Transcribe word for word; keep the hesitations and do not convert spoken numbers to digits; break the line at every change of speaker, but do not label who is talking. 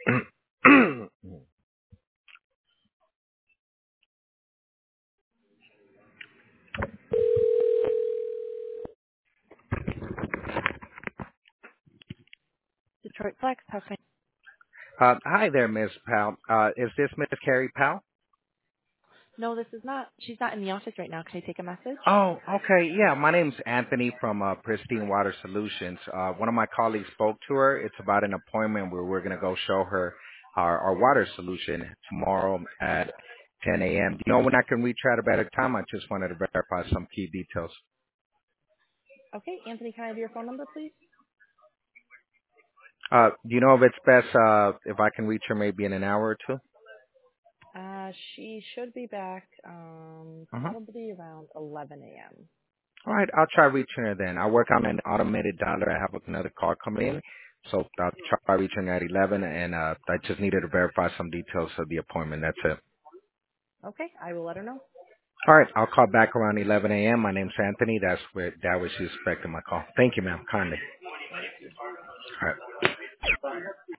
Detroit Flex, how can
Uh, hi there, Miss Powell. Uh, is this Miss Carrie Powell?
I... No, this is not. She's not in the office right now. Can I take a message?
Oh, okay. Yeah, my name's Anthony from uh, Pristine Water Solutions. Uh, one of my colleagues spoke to her. It's about an appointment where we're going to go show her our, our water solution tomorrow at ten a m. Do you know when I can reach her at a better time? I just wanted to verify some key details.
Okay, Anthony, can I have your phone number, please?
Uh, do you know if it's best uh, if I can reach her maybe in an hour or two?
Uh, she should be back um,
Uh-huh.
probably around eleven a.m.
All right, I'll try reaching her then. I work on an automated dialer. I have another call coming in, so I'll try reaching her at eleven, and uh, I just needed to verify some details of the appointment. That's it.
Okay, I will let her know.
All right, I'll call back around eleven a m. My name's Anthony. That's where that was she expecting my call. Thank you, ma'am. Kindly.
Thank you.
All right.